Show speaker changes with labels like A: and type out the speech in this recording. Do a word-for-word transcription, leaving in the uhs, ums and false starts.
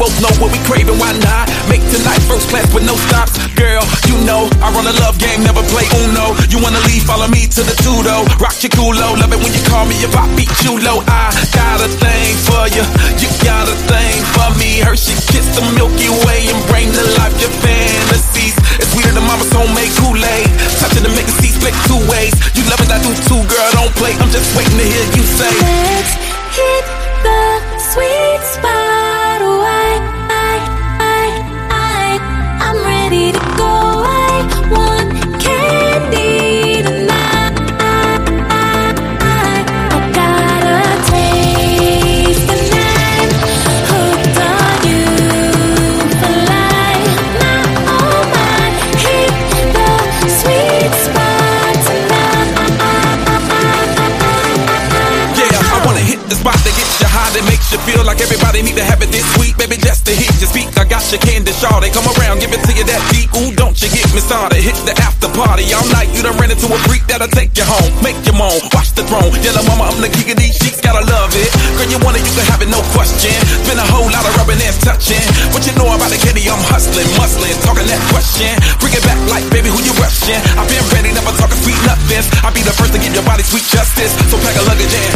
A: both know what we craving, why not? Make tonight first class with no stops. Girl, you know I run a love game, never play Uno. You wanna leave, follow me to the Tudo. Rock your culo, love it when you call me if I beat you low. I got a thing for you, you got a thing for me. Hershey kiss the Milky Way and bring to life your fantasies. It's weird the mama's homemade Kool-Aid, touching to make the seats split two ways. You love it, I do too, girl, don't play. I'm just waiting to hear you say,
B: let's hit the sweet spot. Oh, I, I, I, I, I'm ready to go. I want candy tonight. I got a taste and I'm hooked on you for life. Now, oh my, hit the sweet spot tonight.
A: yeah, I wanna hit the spot that gets you high, that makes you feel like everybody need to have it this sweet. Baby, just to hit your speak, I got your candy shawty. Come around, give it to you that deep. Ooh, don't you get me started. Hit the after party all night. You done ran into a freak that'll take you home, make you moan, watch the throne. Yellow mama, I'm the king of these sheets, gotta love it. Girl, you want it, you can have it, no question. Been a whole lot of rubbing and touching. What you know about the candy? I'm hustling, muscling, talking that question. Bring it back like, baby, who you rushing? I've been ready, never talking sweet nothings. I'll be the first to give your body sweet justice. So pack a luggage and